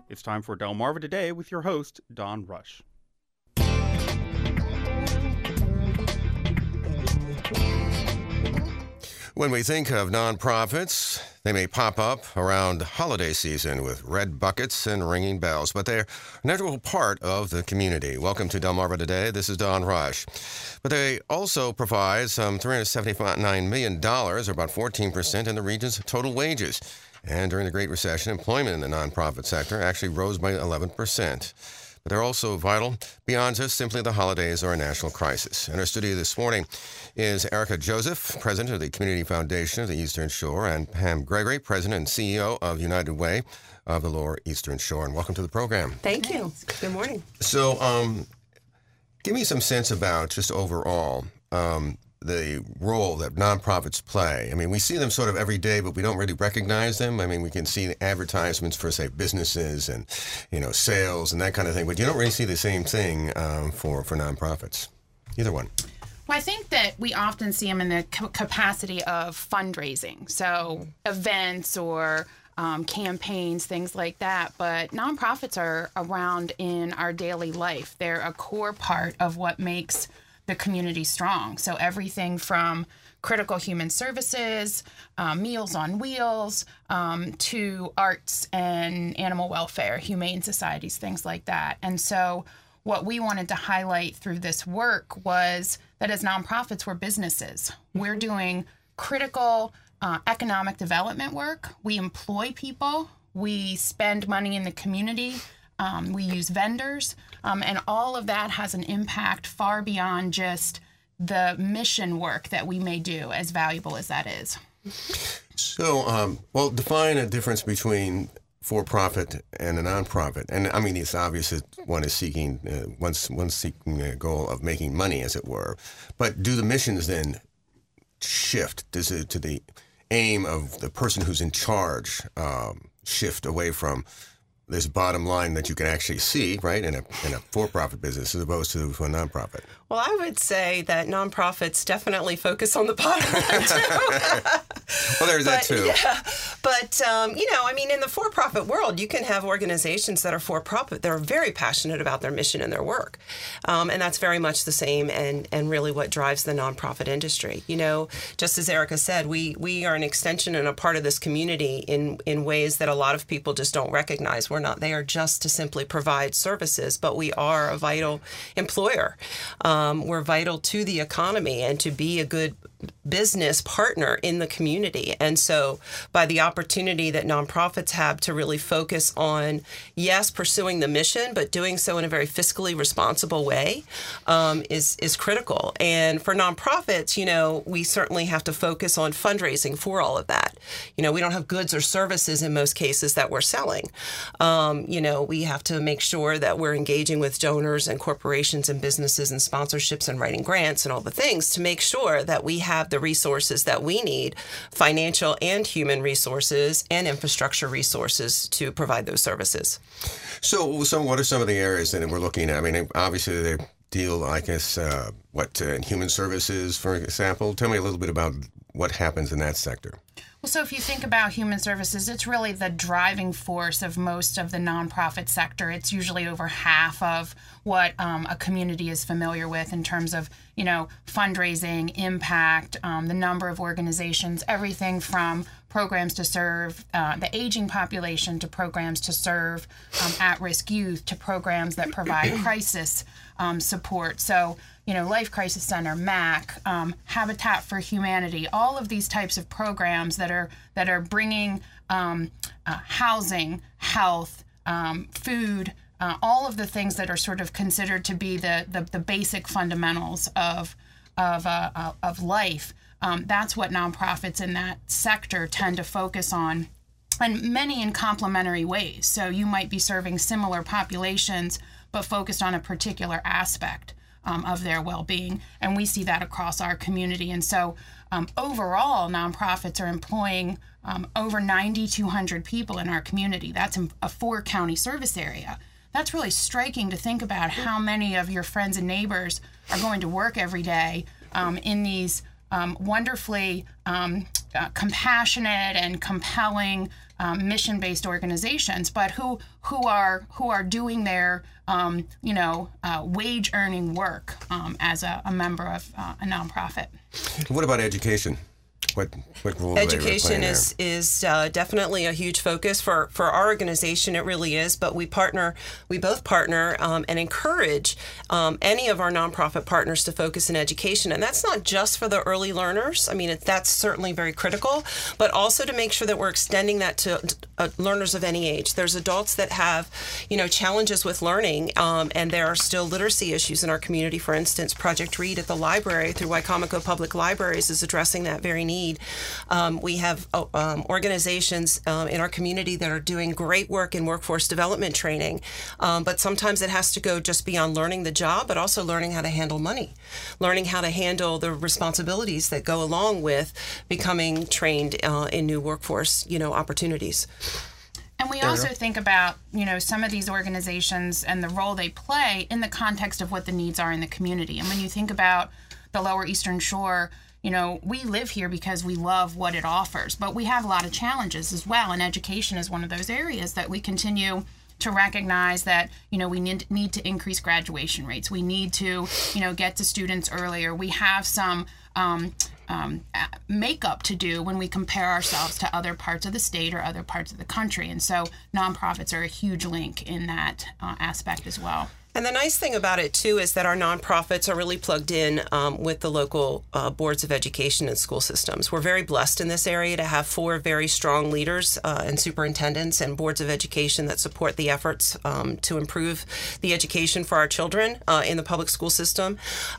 It's time for Delmarva Today with your host, Don Rush. When we think of nonprofits, they may pop up around holiday season with red buckets and ringing bells, but they're an integral part of the community. Welcome to Delmarva Today. This is Don Rush. But they also provide some $379 million, or about 14% in the region's total wages. And during the Great Recession, employment in the nonprofit sector actually rose by 11%. But they're also vital beyond just simply the holidays or a national crisis. In our studio this morning is Erica Joseph, president of the Community Foundation of the Eastern Shore, and Pam Gregory, president and CEO of United Way of the Lower Eastern Shore. And welcome to the program. Thank you. Good morning. So give me some sense about just overall the role that nonprofits play. I mean, we see them sort of every day, but we don't really recognize them. I mean, we can see the advertisements for, say, businesses and, sales and that kind of thing, but you don't really see the same thing for nonprofits. Either one. Well, I think that we often see them in the capacity of fundraising, so events or campaigns, things like that. But nonprofits are around in our daily life. They're a core part of what makes the community strong. So everything from critical human services, Meals on Wheels, to arts and animal welfare, humane societies, things like that. And so what we wanted to highlight through this work was that as nonprofits, we're businesses. We're doing critical economic development work. We employ people. We spend money in the community. We use vendors, and all of that has an impact far beyond just the mission work that we may do, as valuable as that is. So, define a difference between for-profit and a nonprofit. And I mean, it's obvious that one is seeking, one's seeking a goal of making money, as it were. But do the missions then shift? Does it to the aim of the person who's in charge shift away from this bottom line that you can actually see, right, in a for-profit business as opposed to a nonprofit? Well, I would say that nonprofits definitely focus on the bottom line, too. Well, there's that, too. Yeah, but, in the for-profit world, you can have organizations that are for-profit that are very passionate about their mission and their work. And that's very much the same and really what drives the nonprofit industry. Just as Erica said, we are an extension and a part of this community in ways that a lot of people just don't recognize. We're not there just to simply provide services, but we are a vital employer. We're vital to the economy and to be a good business partner in the community. And so by the opportunity that nonprofits have to really focus on, yes, pursuing the mission, but doing so in a very fiscally responsible way is critical. And for nonprofits, we certainly have to focus on fundraising for all of that. We don't have goods or services in most cases that we're selling. We have to make sure that we're engaging with donors and corporations and businesses and sponsorships and writing grants and all the things to make sure that we have the resources that we need, financial and human resources and infrastructure resources to provide those services. So what are some of the areas that we're looking at? I mean, obviously they deal, I guess, in human services, for example. Tell me a little bit about what happens in that sector. Well, so if you think about human services, it's really the driving force of most of the nonprofit sector. It's usually over half of what a community is familiar with in terms of, fundraising, impact, the number of organizations, everything from programs to serve the aging population to programs to serve at-risk youth to programs that provide crisis support. So, Life Crisis Center, MAC, Habitat for Humanity, all of these types of programs that are bringing housing, health, food, all of the things that are sort of considered to be the basic fundamentals of life. That's what nonprofits in that sector tend to focus on, and many in complementary ways. So you might be serving similar populations, but focused on a particular aspect of their well-being, and we see that across our community. And so overall, nonprofits are employing over 9,200 people in our community. That's a 4-county service area. That's really striking to think about how many of your friends and neighbors are going to work every day in these wonderfully compassionate and compelling mission-based organizations, but who are doing their wage-earning work as a member of a nonprofit. What about education? What role Education do they is definitely a huge focus for our organization. It really is. But we both partner and encourage any of our nonprofit partners to focus in education. And that's not just for the early learners. I mean, that's certainly very critical, but also to make sure that we're extending that to learners of any age. There's adults that have, challenges with learning, and there are still literacy issues in our community. For instance, Project Read at the library through Wicomico Public Libraries is addressing that very need. We have organizations in our community that are doing great work in workforce development training, but sometimes it has to go just beyond learning the job, but also learning how to handle money, learning how to handle the responsibilities that go along with becoming trained in new workforce, opportunities. And we also think about, some of these organizations and the role they play in the context of what the needs are in the community. And when you think about the Lower Eastern Shore, we live here because we love what it offers, but we have a lot of challenges as well. And education is one of those areas that we continue to recognize that, we need to increase graduation rates. We need to, get to students earlier. We have some makeup to do when we compare ourselves to other parts of the state or other parts of the country. And so nonprofits are a huge link in that aspect as well. And the nice thing about it, too, is that our nonprofits are really plugged in with the local boards of education and school systems. We're very blessed in this area to have 4 very strong leaders and superintendents and boards of education that support the efforts to improve the education for our children in the public school system.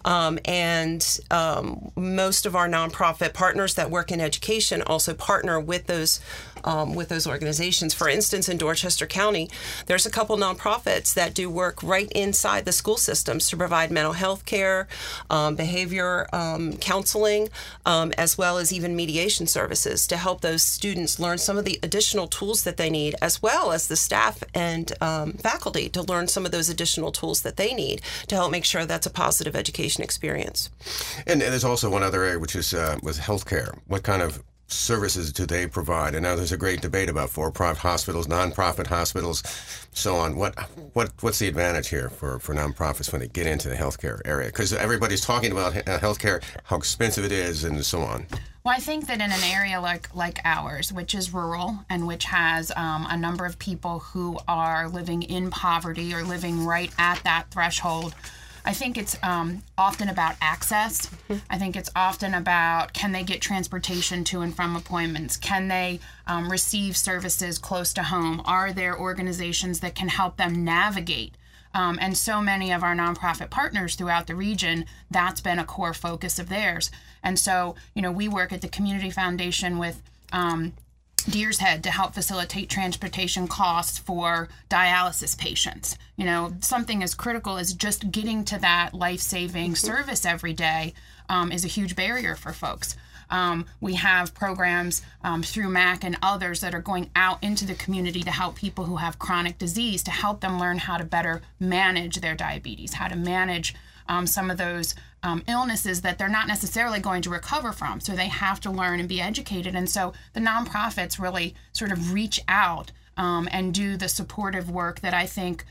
And most of our nonprofit partners that work in education also partner with those organizations. For instance, in Dorchester County, there's a couple nonprofits that do work right inside the school systems to provide mental health care, behavior counseling, as well as even mediation services to help those students learn some of the additional tools that they need, as well as the staff and faculty to learn some of those additional tools that they need to help make sure that's a positive education experience. And there's also one other area, which is with healthcare. What kind of services do they provide? And now there's a great debate about for-profit hospitals, nonprofit hospitals, so on. What's the advantage here for nonprofits when they get into the healthcare area? Because everybody's talking about healthcare, how expensive it is, and so on. Well, I think that in an area like ours, which is rural and which has a number of people who are living in poverty or living right at that threshold, I think it's often about access. I think it's often about, can they get transportation to and from appointments? Can they receive services close to home? Are there organizations that can help them navigate? And so many of our nonprofit partners throughout the region, that's been a core focus of theirs. And so, we work at the Community Foundation with Deer's Head to help facilitate transportation costs for dialysis patients. Something as critical as just getting to that life-saving service every day is a huge barrier for folks. We have programs through MAC and others that are going out into the community to help people who have chronic disease, to help them learn how to better manage their diabetes, how to manage some of those illnesses that they're not necessarily going to recover from. So they have to learn and be educated. And so the nonprofits really sort of reach out and do the supportive work that I think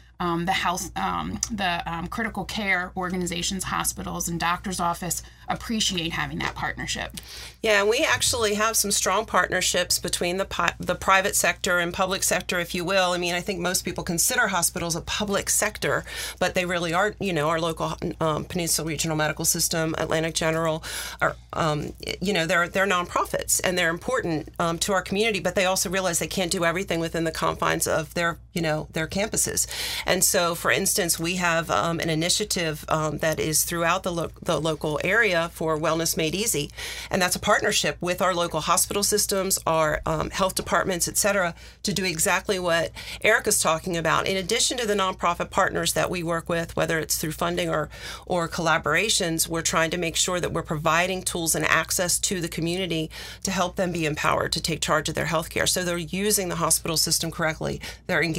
the critical care organizations, hospitals, and doctor's office appreciate having that partnership. Yeah, and we actually have some strong partnerships between the private sector and public sector, if you will. I mean, I think most people consider hospitals a public sector, but they really are. Our local Peninsula Regional Medical System, Atlantic General, are they're nonprofits and they're important to our community, but they also realize they can't do everything within the confines of their campuses. And so, for instance, we have an initiative that is throughout the local area for Wellness Made Easy, and that's a partnership with our local hospital systems, our health departments, et cetera, to do exactly what Erica's talking about. In addition to the nonprofit partners that we work with, whether it's through funding or collaborations, we're trying to make sure that we're providing tools and access to the community to help them be empowered to take charge of their health care. So they're using the hospital system correctly. They're engaging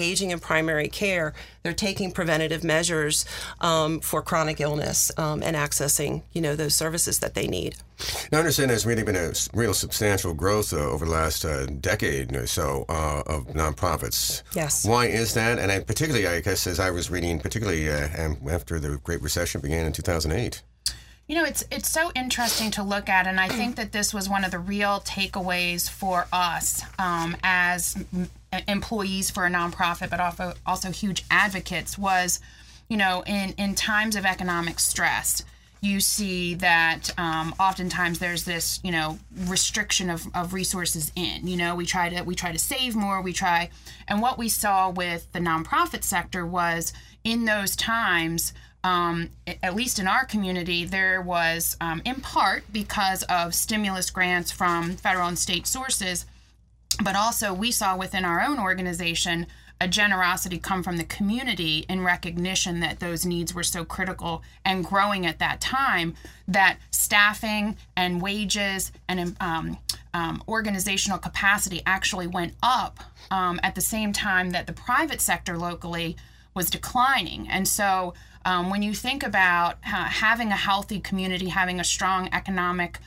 engaging in primary care. They're taking preventative measures for chronic illness and accessing, those services that they need. Now, I understand there's really been a real substantial growth over the last decade or so of nonprofits. Yes. Why is that? And particularly, I guess, as I was reading, particularly after the Great Recession began in 2008. It's so interesting to look at, and I think that this was one of the real takeaways for us as employees for a nonprofit, but also huge advocates, was, in times of economic stress, you see that oftentimes there's this, restriction of resources in. We try to save more. And what we saw with the nonprofit sector was in those times, at least in our community, there was, in part because of stimulus grants from federal and state sources, but also we saw within our own organization a generosity come from the community in recognition that those needs were so critical and growing at that time, that staffing and wages and organizational capacity actually went up at the same time that the private sector locally was declining. And so when you think about having a healthy community, having a strong economic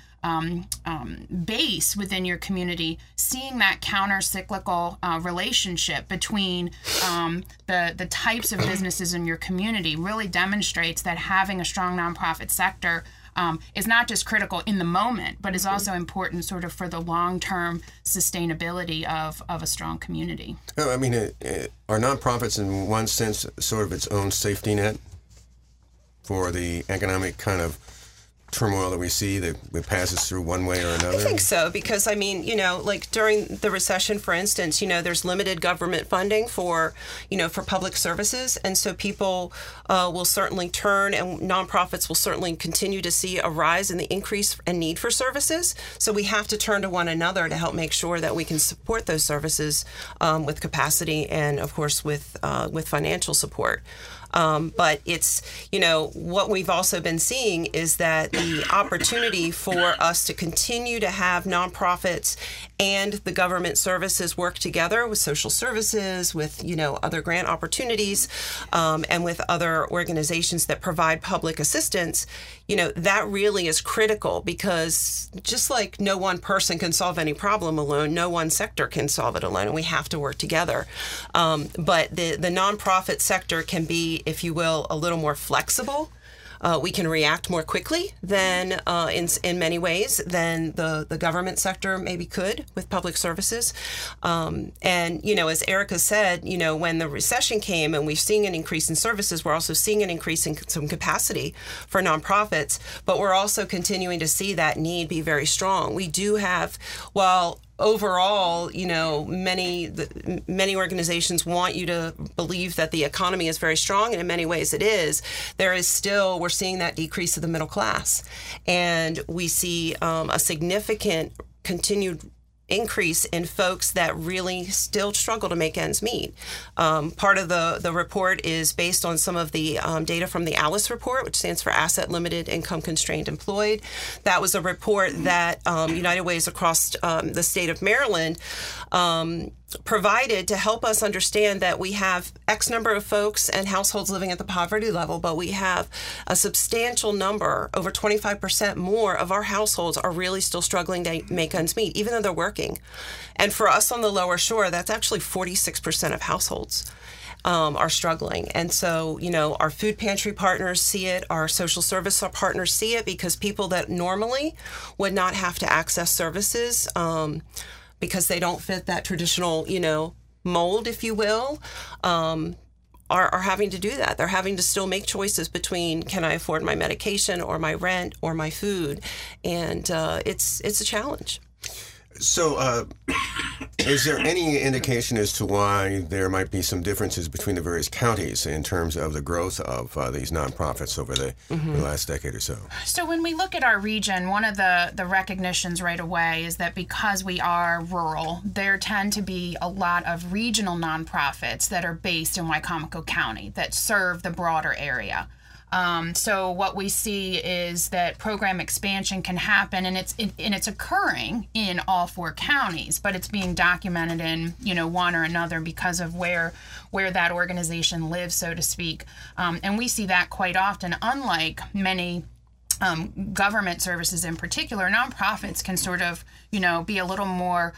base within your community, seeing that counter-cyclical relationship between the types of businesses in your community really demonstrates that having a strong nonprofit sector is not just critical in the moment, but is also important sort of for the long-term sustainability of a strong community. I mean, are nonprofits in one sense sort of its own safety net for the economic kind of turmoil that we see that passes through one way or another? I think so, because like during the recession, for instance, there's limited government funding for public services, and so people will certainly turn, and nonprofits will certainly continue to see a rise in the increase and need for services. So we have to turn to one another to help make sure that we can support those services with capacity and, of course, with financial support. But it's, what we've also been seeing is that the opportunity for us to continue to have nonprofits and the government services work together with social services, with, other grant opportunities, and with other organizations that provide public assistance, that really is critical, because just like no one person can solve any problem alone, no one sector can solve it alone, and we have to work together. But the nonprofit sector can be, if you will, a little more flexible. We can react more quickly than in many ways than the government sector maybe could with public services. And, as Erica said, when the recession came and we're seeing an increase in services, we're also seeing an increase in some capacity for nonprofits, but we're also continuing to see that need be very strong. We do have, while overall, many organizations want you to believe that the economy is very strong, and in many ways it is. There is still, we're seeing that decrease of the middle class, and we see a significant continued increase in folks that really still struggle to make ends meet. Part of the report is based on some of the data from the ALICE report, which stands for Asset Limited Income Constrained Employed. That was a report that United Ways across the state of Maryland provided to help us understand that we have X number of folks and households living at the poverty level, but we have a substantial number, over 25% more of our households are really still struggling to make ends meet, even though they're working. And for us on the lower shore, that's actually 46% of households are struggling. And so, our food pantry partners see it, our social service partners see it, because people that normally would not have to access services because they don't fit that traditional, mold, if you will, are having to do that. They're having to still make choices between, can I afford my medication or my rent or my food? And it's a challenge. So is there any indication as to why there might be some differences between the various counties in terms of the growth of these nonprofits over the last decade or so? So when we look at our region, one of the recognitions right away is that because we are rural, there tend to be a lot of regional nonprofits that are based in Wicomico County that serve the broader area. So what we see is that program expansion can happen, and it's occurring in all 4 counties, but it's being documented in one or another because of where that organization lives, so to speak. And we see that quite often. Unlike many government services in particular, nonprofits can sort of, be a little more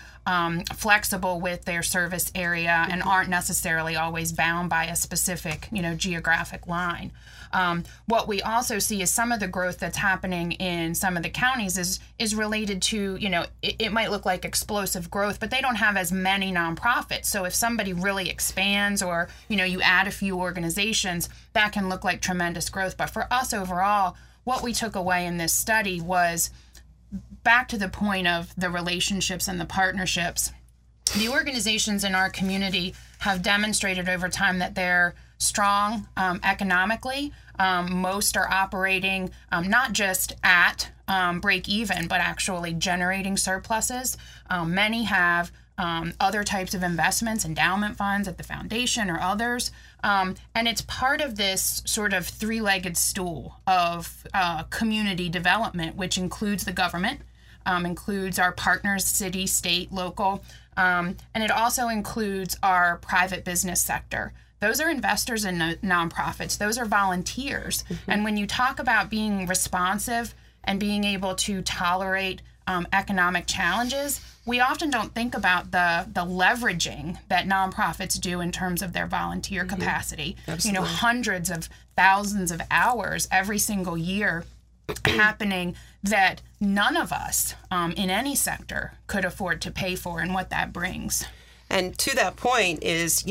flexible with their service area and aren't necessarily always bound by a specific, geographic line. What we also see is some of the growth that's happening in some of the counties is related to, it might look like explosive growth, but they don't have as many nonprofits. So if somebody really expands or, you add a few organizations, that can look like tremendous growth. But for us overall, what we took away in this study was back to the point of the relationships and the partnerships. The organizations in our community have demonstrated over time that they're strong economically. Most are operating not just at break even, but actually generating surpluses. Many have other types of investments, endowment funds at the foundation or others. And it's part of this sort of 3-legged stool of community development, which includes the government, includes our partners, city, state, local, and it also includes our private business sector. Those are investors in nonprofits. Those are volunteers. Mm-hmm. And when you talk about being responsive and being able to tolerate economic challenges, we often don't think about the leveraging that nonprofits do in terms of their volunteer mm-hmm. capacity. Absolutely. Hundreds of thousands of hours every single year happening that none of us in any sector could afford to pay for, and what that brings. And to that point is,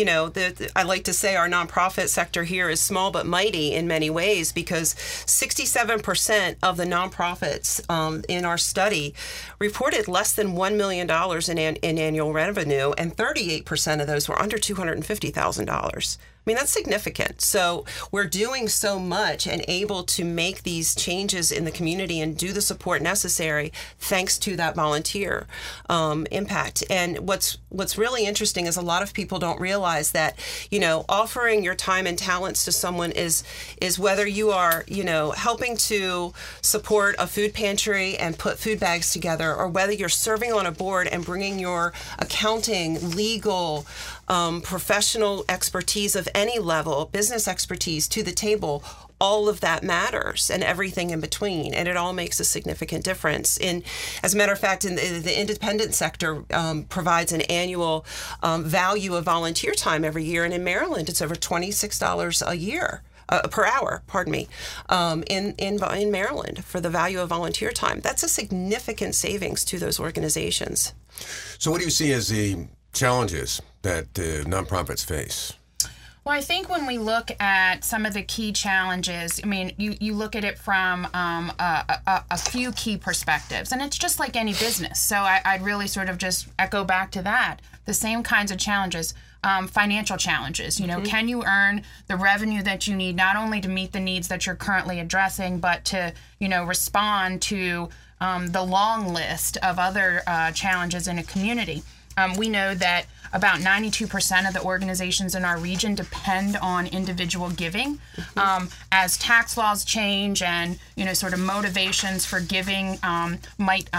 I like to say our nonprofit sector here is small but mighty in many ways, because 67% of the nonprofits in our study reported less than $1 million in annual revenue, and 38% of those were under $250,000. I mean, that's significant. So we're doing so much and able to make these changes in the community and do the support necessary thanks to that volunteer impact. And what's really interesting is a lot of people don't realize that, offering your time and talents to someone is whether you are, helping to support a food pantry and put food bags together, or whether you're serving on a board and bringing your accounting, legal, professional expertise of any level, business expertise to the table. All of that matters, and everything in between, and it all makes a significant difference. As a matter of fact, in the independent sector provides an annual value of volunteer time every year, and in Maryland, it's over $26 a year. Per hour, in Maryland for the value of volunteer time. That's a significant savings to those organizations. So what do you see as the challenges that nonprofits face? Well, I think when we look at some of the key challenges, I mean, you look at it from a few key perspectives, and it's just like any business. So I'd really sort of just echo back to that. The same kinds of challenges. Financial challenges. Mm-hmm. Can you earn the revenue that you need, not only to meet the needs that you're currently addressing, but to, respond to the long list of other challenges in a community? We know that about 92% of the organizations in our region depend on individual giving. Mm-hmm. As tax laws change and, sort of motivations for giving might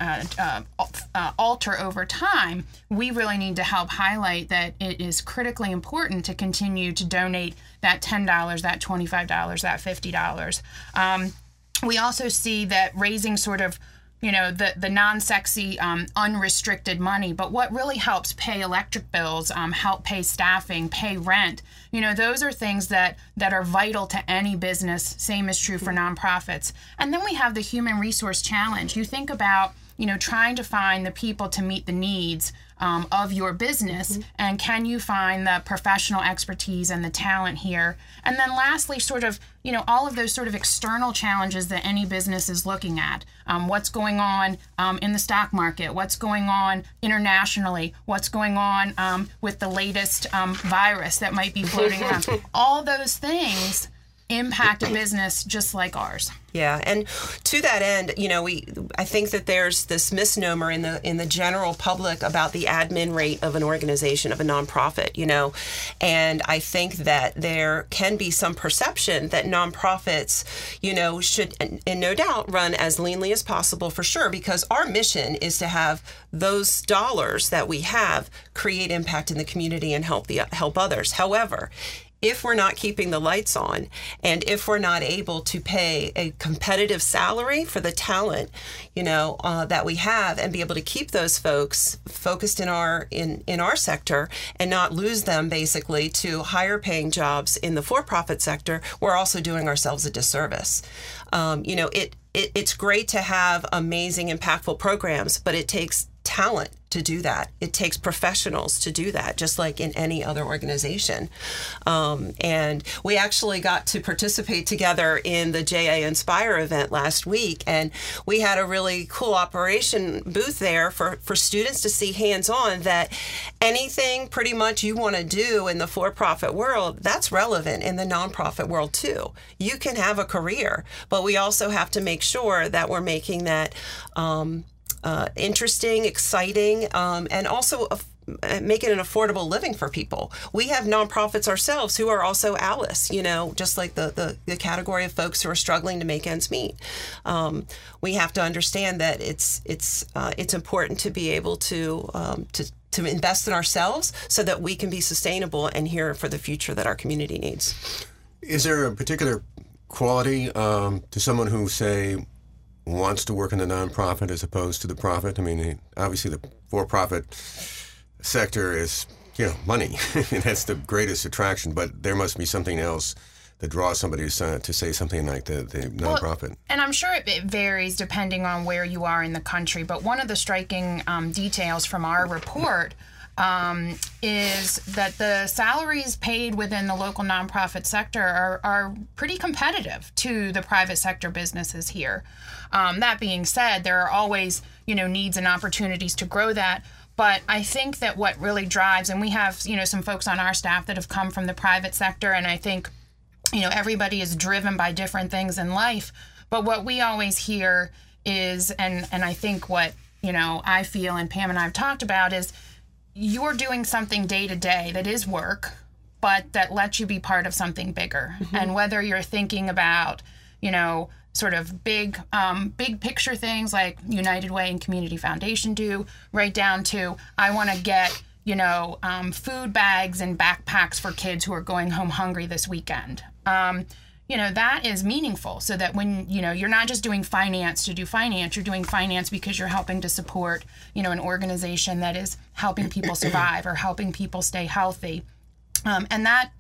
alter over time, we really need to help highlight that it is critically important to continue to donate that $10, that $25, that $50. We also see that raising sort of the non-sexy, unrestricted money, but what really helps pay electric bills, help pay staffing, pay rent, those are things that are vital to any business. Same is true for nonprofits. And then we have the human resource challenge. You think about, trying to find the people to meet the needs of your business, mm-hmm. and can you find the professional expertise and the talent here? And then lastly, sort of, all of those sort of external challenges that any business is looking at. What's going on in the stock market? What's going on internationally? What's going on with the latest virus that might be floating around? All those things impact a business just like ours. Yeah, and to that end, I think that there's this misnomer in the general public about the admin rate of an organization, of a nonprofit, and I think that there can be some perception that nonprofits, should, and no doubt, run as leanly as possible, for sure, because our mission is to have those dollars that we have create impact in the community and help others. However, if we're not keeping the lights on, and if we're not able to pay a competitive salary for the talent, that we have, and be able to keep those folks focused in our sector and not lose them basically to higher paying jobs in the for-profit sector, we're also doing ourselves a disservice. It's great to have amazing, impactful programs, but it takes talent to do that. It takes professionals to do that, just like in any other organization. And we actually got to participate together in the JA Inspire event last week, and we had a really cool operation booth there for students to see hands-on that anything pretty much you want to do in the for-profit world, that's relevant in the nonprofit world too. You can have a career, but we also have to make sure that we're making that interesting, exciting, and also make it an affordable living for people. We have nonprofits ourselves who are also ALICE, just like the category of folks who are struggling to make ends meet. We have to understand that it's important to be able to invest in ourselves so that we can be sustainable and here for the future that our community needs. Is there a particular quality to someone who, say, wants to work in the nonprofit as opposed to the profit? I mean, obviously the for-profit sector is, money. That's the greatest attraction, but there must be something else that draws somebody to say something like the nonprofit. Well, and I'm sure it varies depending on where you are in the country, but one of the striking details from our report is that the salaries paid within the local nonprofit sector are pretty competitive to the private sector businesses here. That being said, there are always, needs and opportunities to grow that. But I think that what really drives, and we have, some folks on our staff that have come from the private sector, and I think, everybody is driven by different things in life. But what we always hear is, and I think what, I feel and Pam and I have talked about is, you're doing something day to day that is work, but that lets you be part of something bigger. Mm-hmm. And whether you're thinking about, sort of big picture things like United Way and Community Foundation do, right down to, I want to get, food bags and backpacks for kids who are going home hungry this weekend. That is meaningful, so that when, you're not just doing finance to do finance, you're doing finance because you're helping to support, an organization that is helping people survive or helping people stay healthy. And that,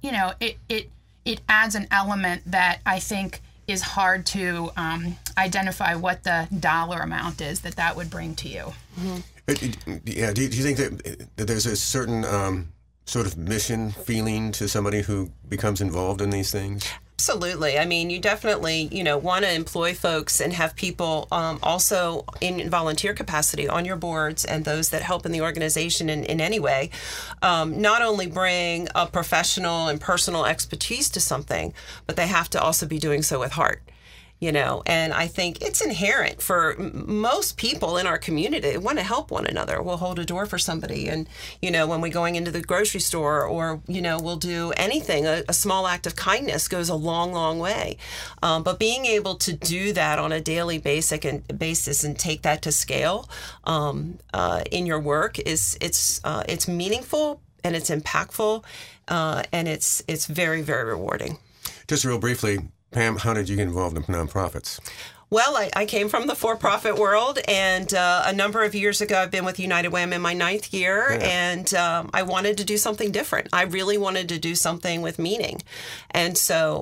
it adds an element that I think is hard to identify what the dollar amount is that would bring to you. Mm-hmm. Yeah. Do you think that there's a certain sort of mission feeling to somebody who becomes involved in these things? Absolutely. I mean, you definitely, want to employ folks and have people also in volunteer capacity on your boards and those that help in the organization in any way, not only bring a professional and personal expertise to something, but they have to also be doing so with heart. And I think it's inherent for most people in our community to want to help one another. We'll hold a door for somebody, and, when we're going into the grocery store, or, we'll do anything, a small act of kindness goes a long, long way. But being able to do that on a daily basis and take that to scale in your work it's meaningful, and it's impactful, and it's very, very rewarding. Just real briefly, Pam, how did you get involved in nonprofits? Well, I came from the for-profit world, and a number of years ago, I've been with United Way. I'm in my 9th year, and I wanted to do something different. I really wanted to do something with meaning. And so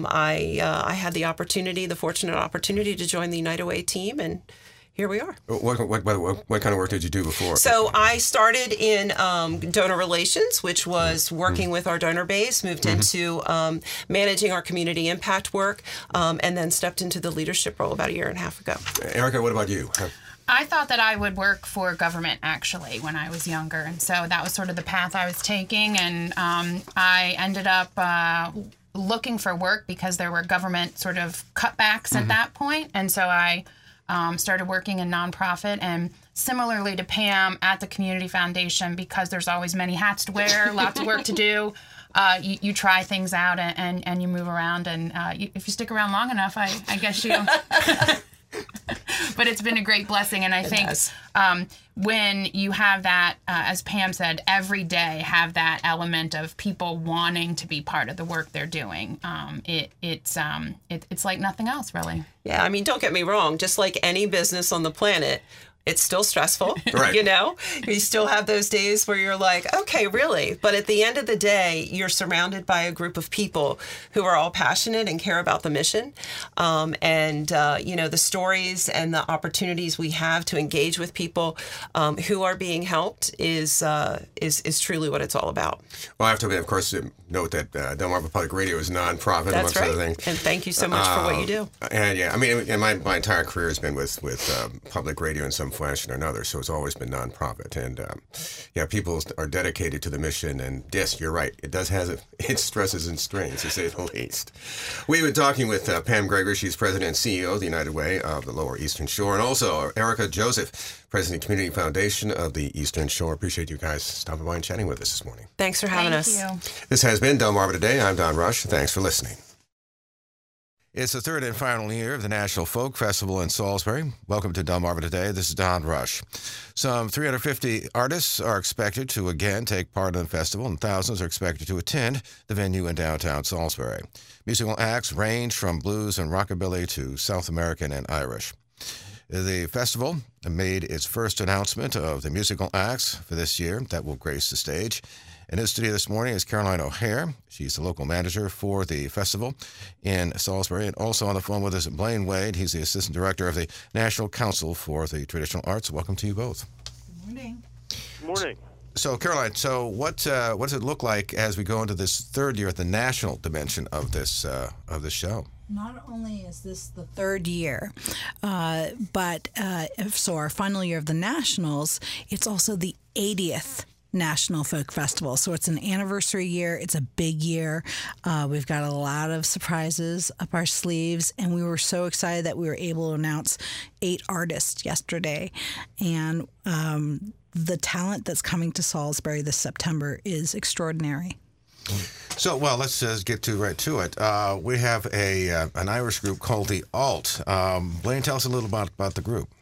I had the fortunate opportunity to join the United Way team, and here we are. What kind of work did you do before? So I started in donor relations, which was working with our donor base, moved into managing our community impact work, and then stepped into the leadership role about a year and a half ago. Erica, what about you? I thought that I would work for government, actually, when I was younger. And so that was sort of the path I was taking. And I ended up looking for work because there were government sort of cutbacks at that point. And so I started working in nonprofit, and similarly to Pam at the Community Foundation, because there's always many hats to wear, lots of work to do. You try things out and you move around, and if you stick around long enough, I guess you. But it's been a great blessing, and I think when you have that, as Pam said, every day have that element of people wanting to be part of the work they're doing. It's like nothing else, really. Yeah, I mean, don't get me wrong. Just like any business on the planet, it's still stressful, Right. You know? You still have those days where you're like, okay, really? But at the end of the day, you're surrounded by a group of people who are all passionate and care about the mission. The stories and the opportunities we have to engage with people who are being helped is truly what it's all about. Well, I have to, of course, note that Delmarva Public Radio is a nonprofit, That's amongst right. other things. And thank you so much for what you do. And yeah, I mean, and my entire career has been with public radio in some fashion or another, so it's always been nonprofit. And people are dedicated to the mission. And yes, you're right, it does have its stresses and strains, to say the least. We've been talking with Pam Gregory. She's president and CEO of the United Way of the Lower Eastern Shore, and also Erica Joseph, president of Community Foundation of the Eastern Shore. Appreciate you guys stopping by and chatting with us this morning. Thanks for having us. Thank you. This has been Delmarva Today. I'm Don Rush. Thanks for listening. It's the third and final year of the National Folk Festival in Salisbury. Welcome to Delmarva Today. This is Don Rush. Some 350 artists are expected to again take part in the festival, and thousands are expected to attend the venue in downtown Salisbury. Musical acts range from blues and rockabilly to South American and Irish. The festival made its first announcement of the musical acts for this year that will grace the stage. In his studio this morning is Caroline O'Hare. She's the local manager for the festival in Salisbury. And also on the phone with us, Blaine Wade. He's the assistant director of the National Council for the Traditional Arts. Welcome to you both. Good morning. Good morning. So, Caroline, what does it look like as we go into this third year at the national dimension of this show? Not only is this the third year, but our final year of the Nationals, it's also the 80th National Folk Festival. So it's an anniversary year. It's a big year. We've got a lot of surprises up our sleeves, and we were so excited that we were able to announce 8 artists yesterday. And the talent that's coming to Salisbury this September is extraordinary. So, well, let's just get right to it. We have an Irish group called the Alt. Blaine, tell us a little about the group.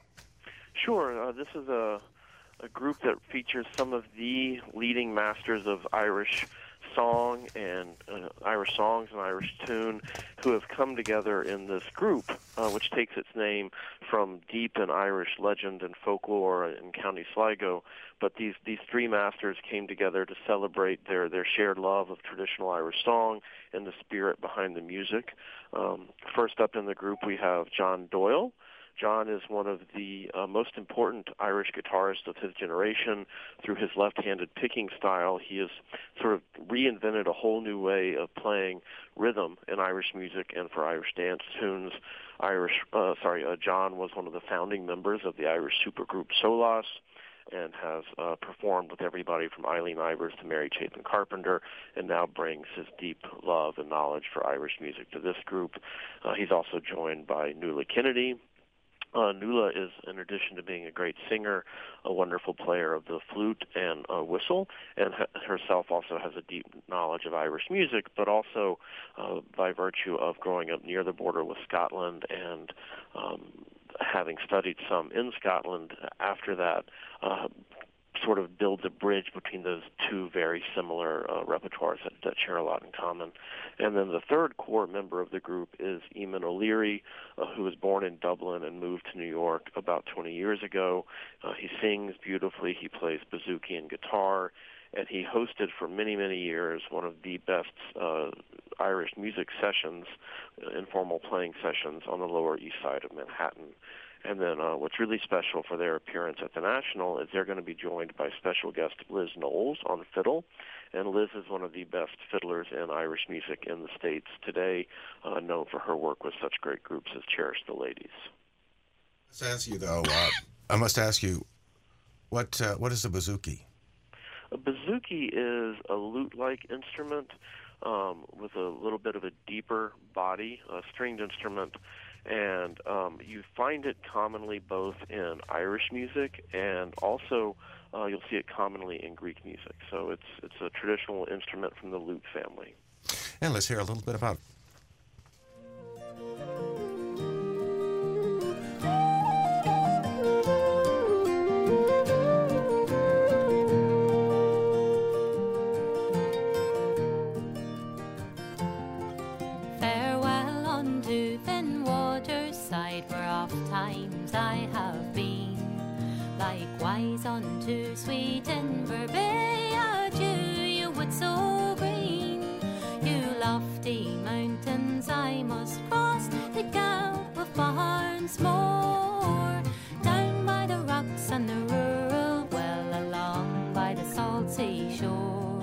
Sure. This is a group that features some of the leading masters of Irish song and Irish songs and Irish tune who have come together in this group, which takes its name from deep in Irish legend and folklore in County Sligo. But these three masters came together to celebrate their shared love of traditional Irish song and the spirit behind the music. First up in the group, we have John Doyle. John is one of the most important Irish guitarists of his generation. Through his left-handed picking style, he has sort of reinvented a whole new way of playing rhythm in Irish music and for Irish dance tunes. John was one of the founding members of the Irish supergroup Solas and has performed with everybody from Eileen Ivers to Mary Chapin Carpenter, and now brings his deep love and knowledge for Irish music to this group. He's also joined by Nuala Kennedy. Nuala is, in addition to being a great singer, a wonderful player of the flute and whistle, and herself also has a deep knowledge of Irish music, but also by virtue of growing up near the border with Scotland and having studied some in Scotland after that, sort of builds a bridge between those two very similar repertoires that share a lot in common. And then the third core member of the group is Eamon O'Leary, who was born in Dublin and moved to New York about 20 years ago. He sings beautifully, he plays bouzouki and guitar, and he hosted for many, many years one of the best Irish music sessions, informal playing sessions on the Lower East Side of Manhattan. And then what's really special for their appearance at the National is they're going to be joined by special guest Liz Knowles on fiddle. And Liz is one of the best fiddlers in Irish music in the States today, known for her work with such great groups as Cherish the Ladies. Let's ask you, though, I must ask you, what is a bouzouki? A bouzouki is a lute-like instrument. with a little bit of a deeper body, a stringed instrument, and you find it commonly both in Irish music and also you'll see it commonly in Greek music. So it's a traditional instrument from the lute family. And let's hear a little bit about it. Farewell unto Finwater's side, where oft times I have been. Likewise unto sweet Inver Bay, adieu, you wood so green. You lofty mountains I must cross, the gap of Barnesmore. Down by the rocks and the rural well, along by the salt sea shore.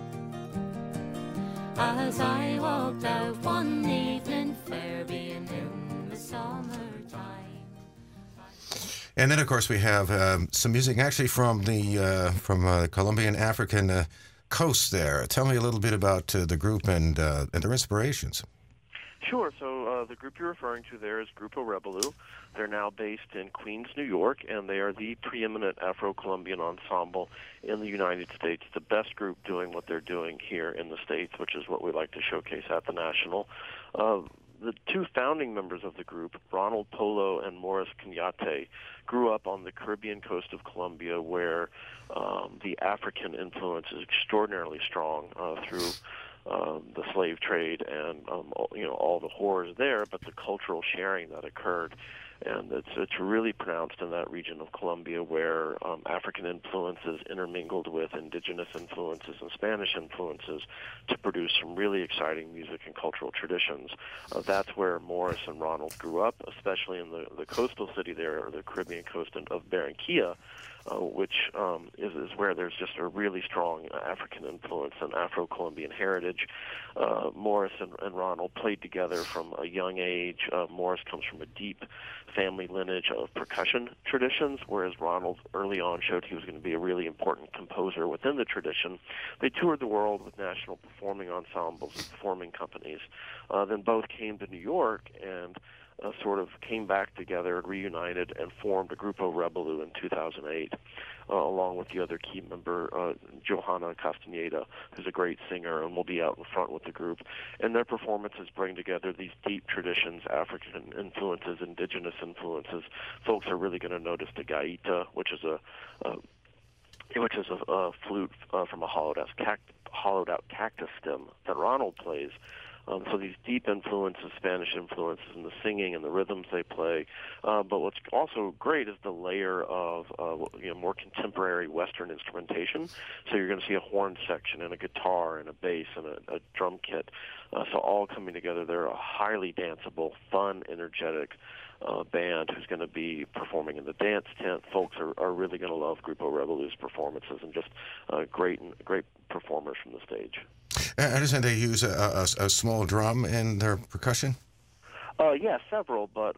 As I walked out one evening, fair being in the summertime. And then, of course, we have some music actually from the Colombian African coast there. Tell me a little bit about the group and their inspirations. Sure. So the group you're referring to there is Grupo Rebelu. They're now based in Queens, New York, and they are the preeminent Afro-Colombian ensemble in the United States, the best group doing what they're doing here in the States, which is what we like to showcase at the National. The two founding members of the group, Ronald Polo and Morris Kanyate, grew up on the Caribbean coast of Colombia, where the African influence is extraordinarily strong through the slave trade and all the horrors there, but the cultural sharing that occurred. And it's really pronounced in that region of Colombia where African influences intermingled with indigenous influences and Spanish influences to produce some really exciting music and cultural traditions. That's where Morris and Ronald grew up, especially in the coastal city there, or the Caribbean coast of Barranquilla, which is where there's just a really strong African influence and Afro-Colombian heritage. Morris and Ronald played together from a young age. Morris comes from a deep family lineage of percussion traditions, whereas Ronald early on showed he was going to be a really important composer within the tradition. They toured the world with national performing ensembles and performing companies. Then both came to New York and sort of came back together and reunited and formed a Grupo Rebelu in 2008, along with the other key member, Johanna Castaneda, who's a great singer and will be out in front with the group. And their performances bring together these deep traditions, African influences, indigenous influences. Folks are really going to notice the gaita, which is a flute from a hollowed-out cactus stem that Ronald plays. So these deep influences, Spanish influences in the singing and the rhythms they play. But what's also great is the layer of more contemporary Western instrumentation. So you're going to see a horn section and a guitar and a bass and a drum kit. So all coming together. They're a highly danceable, fun, energetic band who's going to be performing in the dance tent. Folks are really going to love Grupo Rebelu's performances and just great performers from the stage. I understand they use a small drum in their percussion? Yeah, several, but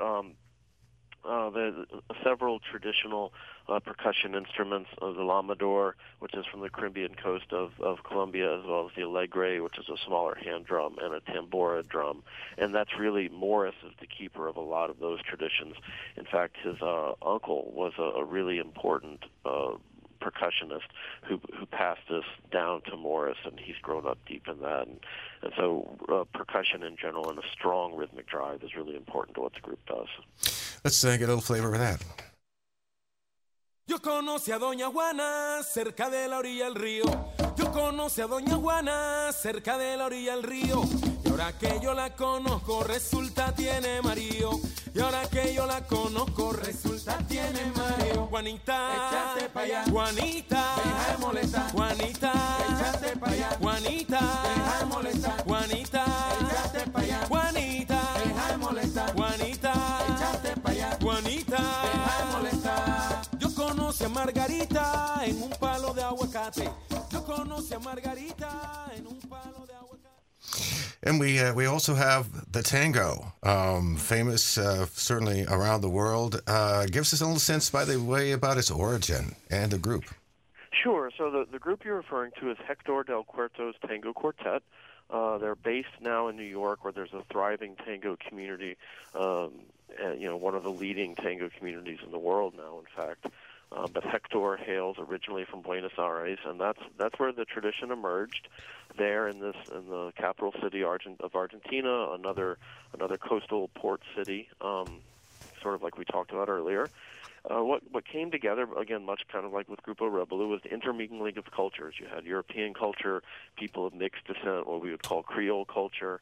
several traditional percussion instruments, the lamador, which is from the Caribbean coast of Colombia, as well as the alegre, which is a smaller hand drum, and a tambora drum. And that's really, Morris is the keeper of a lot of those traditions. In fact, his uncle was a really important percussionist who passed this down to Morris, and he's grown up deep in that. And so percussion in general and a strong rhythmic drive is really important to what the group does. Let's get a little flavor of that. Yo conocí a Doña Juana cerca de la orilla del río. Yo conocí a Doña Juana cerca de la orilla del río. Y ahora que yo la conozco, resulta tiene marido. Y ahora que yo la conozco, resulta tiene marido. Juanita, échate pa' allá. Juanita, deja de molestar. Juanita, échate pa' allá. Juanita, deja de molestar. Juanita, échate pa' allá. Juanita, deja de molestar. Juanita, échate pa' allá. Juanita, deja de molestar. Yo conocí a Margarita en un palo de aguacate. Yo conocí a Margarita en un palo de aguacate. And we also have the tango, famous certainly around the world. Give us a little sense, by the way, about its origin and the group. Sure. So the group you're referring to is Hector del Cuerto's Tango Quartet. They're based now in New York, where there's a thriving tango community, and, one of the leading tango communities in the world now, in fact. But Hector hails originally from Buenos Aires, and that's where the tradition emerged. There in the capital city of Argentina, another coastal port city, sort of like we talked about earlier. What came together, again, much kind of like with Grupo Rebelo, was the intermingling of cultures. You had European culture, people of mixed descent, what we would call Creole culture,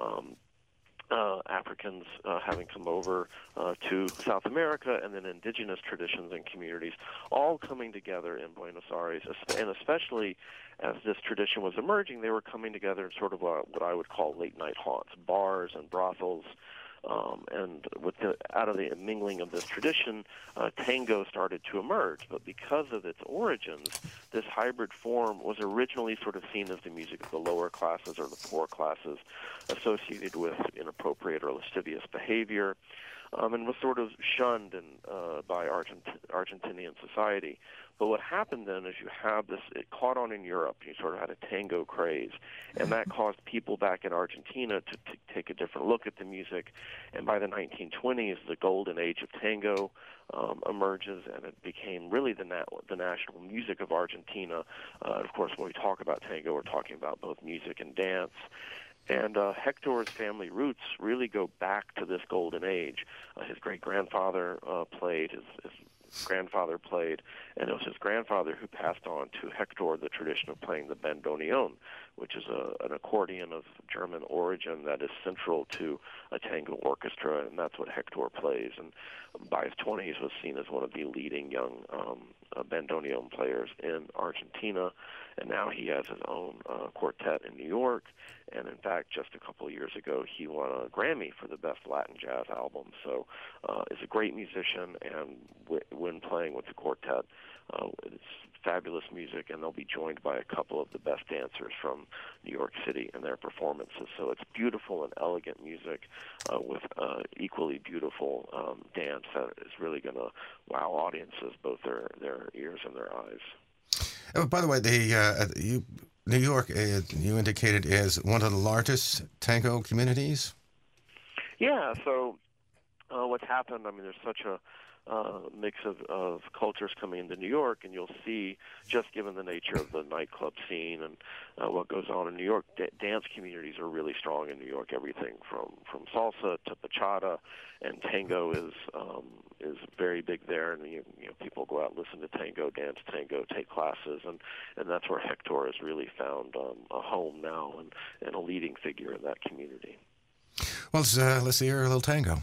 Africans having come over to South America, and then indigenous traditions and communities all coming together in Buenos Aires. And especially as this tradition was emerging, they were coming together in sort of what I would call late-night haunts, bars and brothels. And out of the mingling of this tradition, tango started to emerge. But because of its origins, this hybrid form was originally sort of seen as the music of the lower classes or the poor classes, associated with inappropriate or lascivious behavior, and was sort of shunned by Argentinian society. But what happened then is it caught on in Europe. You sort of had a tango craze, and that caused people back in Argentina to take a different look at the music. And by the 1920s, the golden age of tango emerges, and it became really the national music of Argentina. Of course, when we talk about tango, we're talking about both music and dance. And Hector's family roots really go back to this golden age. His great-grandfather played, his grandfather played, and it was his grandfather who passed on to Hector the tradition of playing the bandoneon, which is an accordion of German origin that is central to a tango orchestra, and that's what Hector plays. And by his 20s was seen as one of the leading young bandoneon players in Argentina, and now he has his own quartet in New York. And in fact, just a couple of years ago, he won a Grammy for the Best Latin Jazz Album. So is a great musician, and when playing with the quartet, it's fabulous music, and they'll be joined by a couple of the best dancers from New York City in their performances. So it's beautiful and elegant music with equally beautiful dance that is really going to wow audiences, both their ears and their eyes. Oh, by the way, New York, you indicated, is one of the largest tango communities? Yeah, so what's happened, there's such a mix of cultures coming into New York, and you'll see, just given the nature of the nightclub scene and what goes on in New York, dance communities are really strong in New York. Everything from salsa to bachata, and tango is very big there. And people go out and listen to tango, dance tango, take classes, and that's where Hector has really found a home now and a leading figure in that community. Well, let's hear a little tango.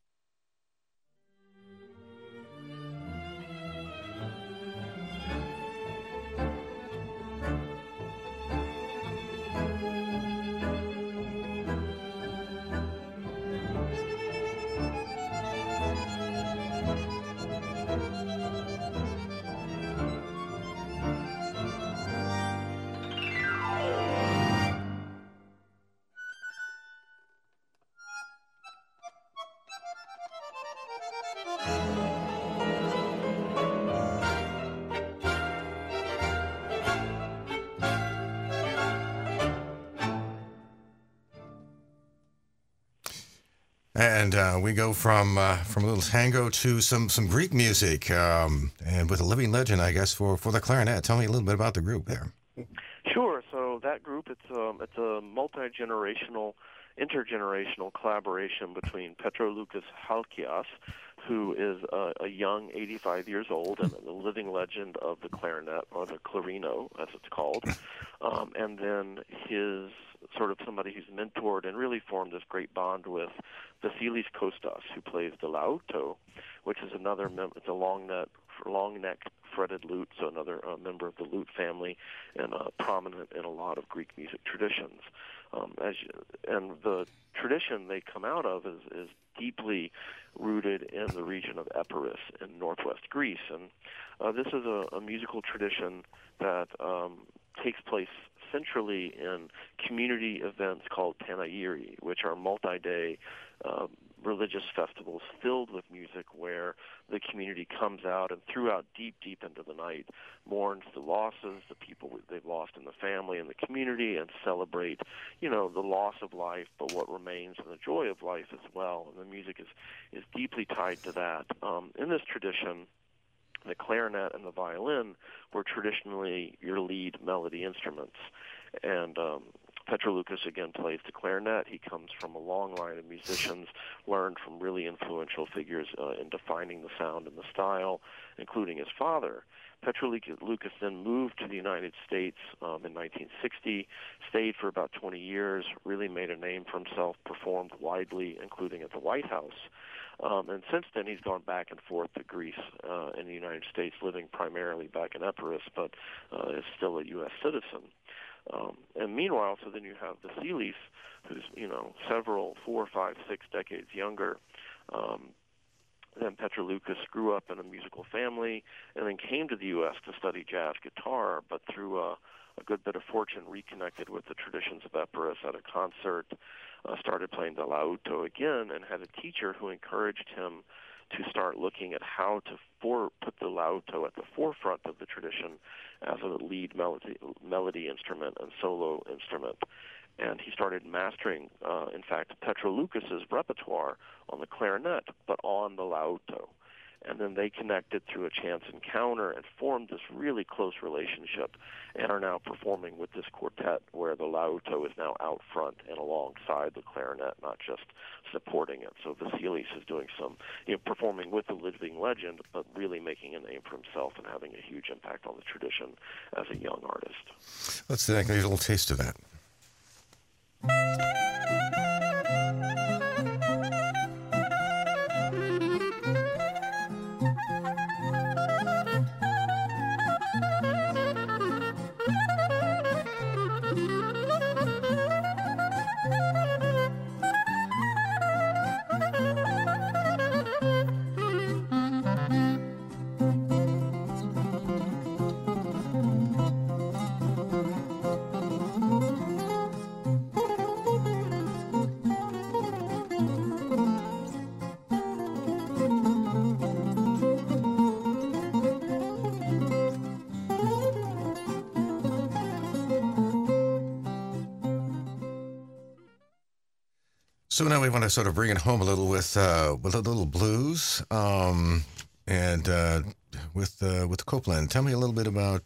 And we go from a little tango to some Greek music, and with a living legend, I guess, for the clarinet. Tell me a little bit about the group there. Sure. So that group, it's a intergenerational collaboration between Petrolukis Halkias, who is a young 85 years old and the living legend of the clarinet, or the clarino, as it's called, and then his sort of somebody who's mentored and really formed this great bond with Vasilis Kostas, who plays the lauto, which is it's a long neck fretted lute, so another member of the lute family, and prominent in a lot of Greek music traditions. And the tradition they come out of is deeply rooted in the region of Epirus in northwest Greece. And this is a musical tradition that takes place centrally in community events called Tanayiri, which are multi-day religious festivals filled with music where the community comes out and throughout deep into the night mourns the losses, the people they've lost in the family and the community, and celebrate, the loss of life, but what remains and the joy of life as well. And the music is deeply tied to that. In this tradition, the clarinet and the violin were traditionally your lead melody instruments. And Petro Lucas, again, plays the clarinet. He comes from a long line of musicians, learned from really influential figures in defining the sound and the style, including his father. Petro Lucas then moved to the United States in 1960, stayed for about 20 years, really made a name for himself, performed widely, including at the White House. And since then, he's gone back and forth to Greece and the United States, living primarily back in Epirus, but is still a U.S. citizen. And meanwhile, so then you have Vasilis, who's, 4, 5, 6 decades younger than Petro Lucas, grew up in a musical family, and then came to the U.S. to study jazz guitar, but through a good bit of fortune, reconnected with the traditions of Epirus at a concert, started playing the lauto again, and had a teacher who encouraged him to start looking at how to put the lauto at the forefront of the tradition as a lead melody instrument and solo instrument. And he started mastering, in fact, Petro Lucas's repertoire on the clarinet, but on the lauto. And then they connected through a chance encounter and formed this really close relationship, and are now performing with this quartet where the lauto is now out front and alongside the clarinet, not just supporting it. So Vasilis is doing some, performing with the living legend, but really making a name for himself and having a huge impact on the tradition as a young artist. Let's take a little taste of that. So now we want to sort of bring it home a little with a little blues, and with Copeland. Tell me a little bit about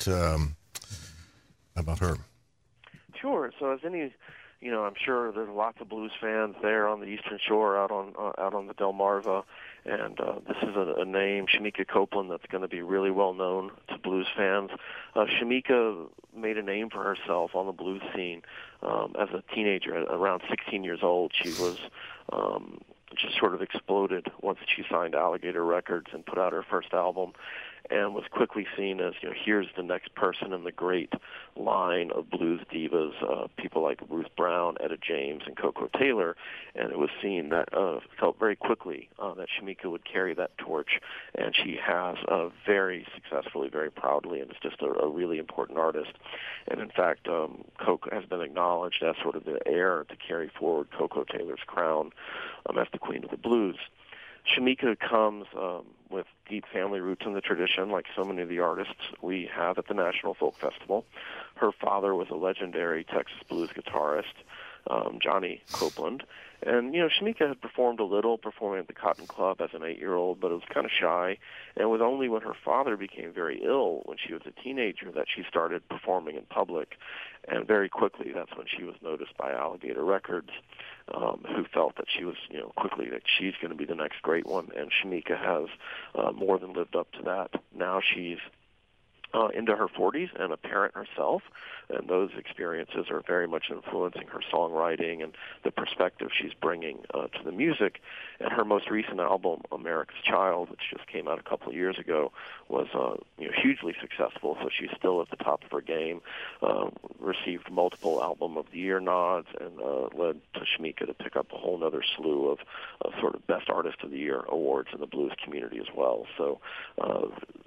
her. Sure. So as any, I'm sure there's lots of blues fans there on the Eastern Shore, out on the Delmarva, and this is a name, Shemekia Copeland, that's going to be really well known to blues fans. Shemekia made a name for herself on the blues scene as a teenager. Around 16 years old, she was just sort of exploded once she signed Alligator Records and put out her first album, and was quickly seen as, here's the next person in the great line of blues divas, people like Ruth Brown, Etta James, and Coco Taylor, and it was seen that, felt very quickly that Shemekia would carry that torch, and she has very successfully, very proudly, and is just a really important artist. And in fact, Coco has been acknowledged as sort of the heir to carry forward Coco Taylor's crown as the Queen of the Blues. Shemekia comes with deep family roots in the tradition, like so many of the artists we have at the National Folk Festival. Her father was a legendary Texas blues guitarist, Johnny Copeland. And, Shemekia had performed a little, performing at the Cotton Club as an 8-year-old, but it was kind of shy. And it was only when her father became very ill when she was a teenager that she started performing in public. And very quickly, that's when she was noticed by Alligator Records, who felt that she was, quickly that she's going to be the next great one. And Shemekia has more than lived up to that. Now she's into her 40s and a parent herself, and those experiences are very much influencing her songwriting and the perspective she's bringing to the music. And her most recent album, America's Child, which just came out a couple of years ago, was hugely successful, so she's still at the top of her game, received multiple Album of the Year nods, and led to Shemekia to pick up a whole other slew of sort of Best Artist of the Year awards in the blues community as well. So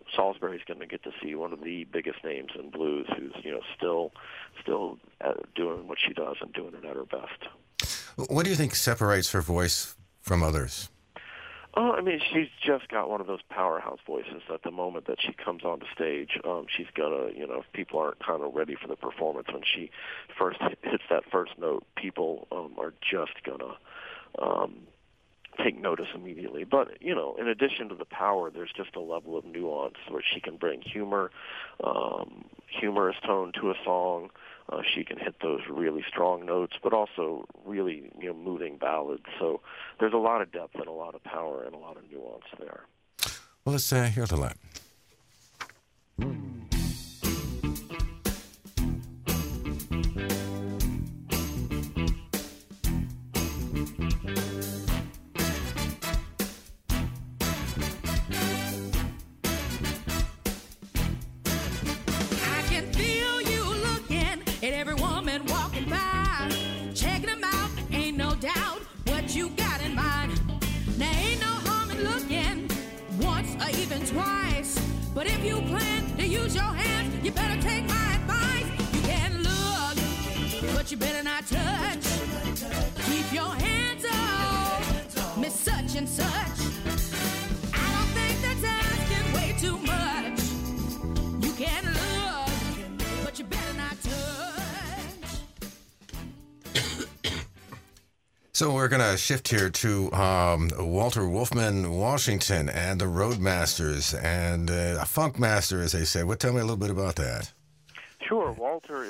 Salisbury's going to get to see one of the biggest names in blues, who's still doing what she does and doing it at her best. What do you think separates her voice from others? Oh, I mean, she's just got one of those powerhouse voices. At the moment that she comes onto stage, she's gonna, if people aren't kind of ready for the performance when she first hits that first note, people are just gonna take notice immediately. But in addition to the power, there's just a level of nuance where she can bring humorous tone to a song. She can hit those really strong notes, but also really moving ballads. So there's a lot of depth and a lot of power and a lot of nuance there. Well, let's hear the lap. But if you plan to use your hands, you better take my advice. You can look, but you better not touch. Keep your hands off Miss Such and Such. I don't think that's asking way too much. You can look, but you better not touch. So we're going to shift here to Walter Wolfman Washington and the Roadmasters and a funk master, as they say. Tell me a little bit about that. Sure. Walter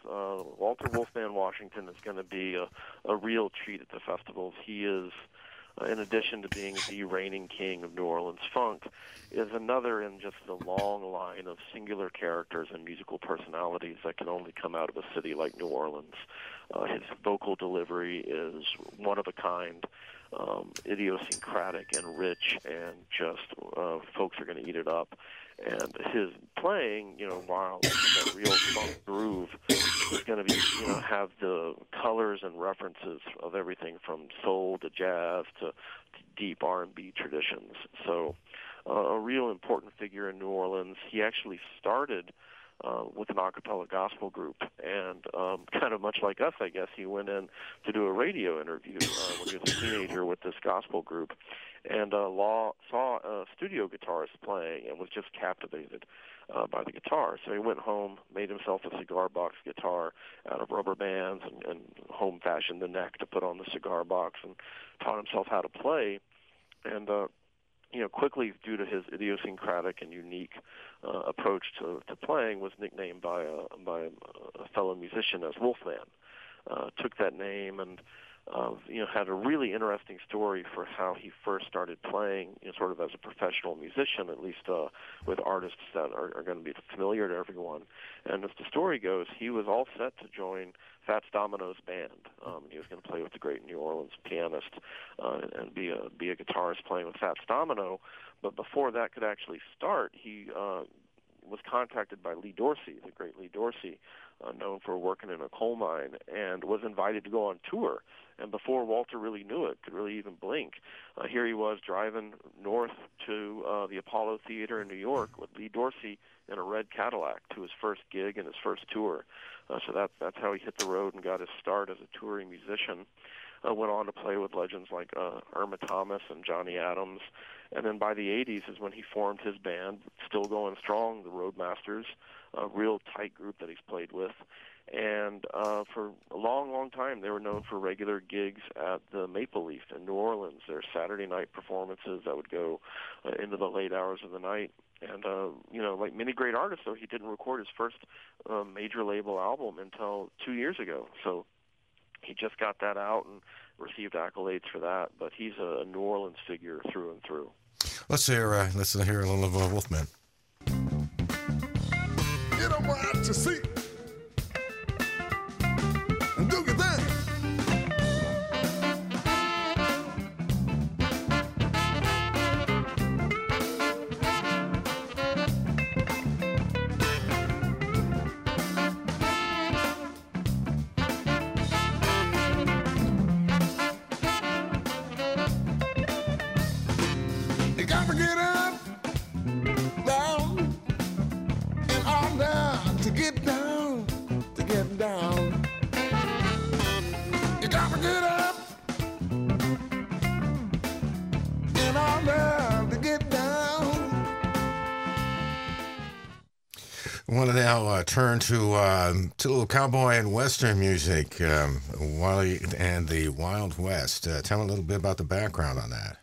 Wolfman Washington is going to be a real treat at the festivals. He is, in addition to being the reigning king of New Orleans funk, is another in just the long line of singular characters and musical personalities that can only come out of a city like New Orleans. His vocal delivery is one of a kind, idiosyncratic and rich, and just folks are going to eat it up. And his playing, while that real funk groove is going to be, have the colors and references of everything from soul to jazz to deep R&B traditions. So a real important figure in New Orleans. He actually started with an a cappella gospel group, and kind of much like us, I guess, he went in to do a radio interview when he was a teenager with this gospel group, and saw a studio guitarist playing and was just captivated by the guitar. So he went home, made himself a cigar box guitar out of rubber bands, and home fashioned the neck to put on the cigar box, and taught himself how to play. And quickly, due to his idiosyncratic and unique approach to playing, was nicknamed by a fellow musician as Wolfman. Took that name and had a really interesting story for how he first started playing, sort of as a professional musician, at least with artists that are going to be familiar to everyone. And as the story goes, he was all set to join Fats Domino's band. He was going to play with the great New Orleans pianist and be a guitarist playing with Fats Domino. But before that could actually start, he was contacted by Lee Dorsey, the great Lee Dorsey, known for working in a coal mine, and was invited to go on tour. And before Walter really knew it, could really even blink, here he was driving north to the Apollo Theater in New York with Lee Dorsey in a red Cadillac to his first gig and his first tour. So that's how he hit the road and got his start as a touring musician. Went on to play with legends like Irma Thomas and Johnny Adams. And then by the 80s is when he formed his band, still going strong, the Roadmasters, a real tight group that he's played with. And for a long, long time, they were known for regular gigs at the Maple Leaf in New Orleans. Their Saturday night performances that would go into the late hours of the night. And, like many great artists, though, he didn't record his first major label album until 2 years ago. So he just got that out and received accolades for that. But he's a New Orleans figure through and through. Let's hear a little of Wolfman. Get up out your seat and do your thing. You gotta get up, down, I want to now turn to a little cowboy and western music, Wiley and the Wild West. Tell me a little bit about the background on that.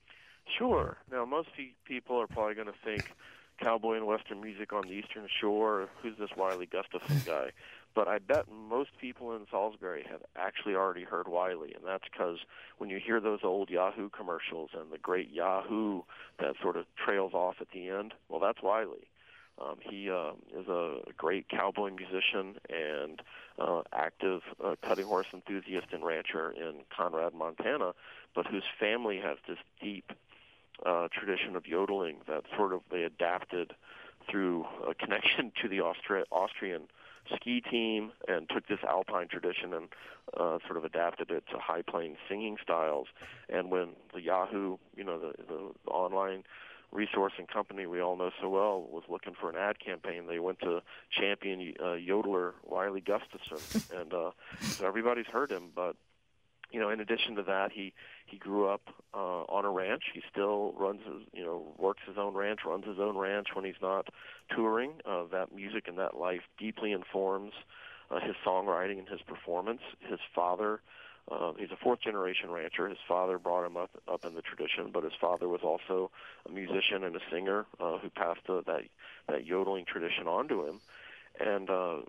Sure. Now, most people are probably going to think cowboy and western music on the Eastern Shore. Who's this Wiley Gustafson guy? But I bet most people in Salisbury have actually already heard Wiley, and that's because when you hear those old Yahoo commercials and the great Yahoo that sort of trails off at the end, well, that's Wiley. He is a great cowboy musician and active cutting horse enthusiast and rancher in Conrad, Montana, but whose family has this deep tradition of yodeling that sort of they adapted through a connection to the Austrian ski team and took this alpine tradition and sort of adapted it to high plains singing styles. And when the Yahoo, the online resource and company we all know so well, was looking for an ad campaign, they went to champion yodeler Wiley Gustafson. And so everybody's heard him, but in addition to that, he grew up on a ranch. He still works his own ranch, runs his own ranch when he's not touring. That music and that life deeply informs his songwriting and his performance. His father, he's a fourth-generation rancher. His father brought him up in the tradition, but his father was also a musician and a singer who passed that yodeling tradition on to him. And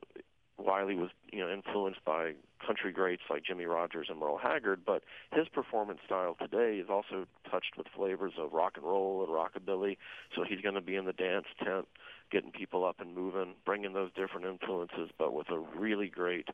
Wiley was, influenced by country greats like Jimmie Rodgers and Merle Haggard, but his performance style today is also touched with flavors of rock and roll and rockabilly. So he's going to be in the dance tent, getting people up and moving, bringing those different influences, but with a really great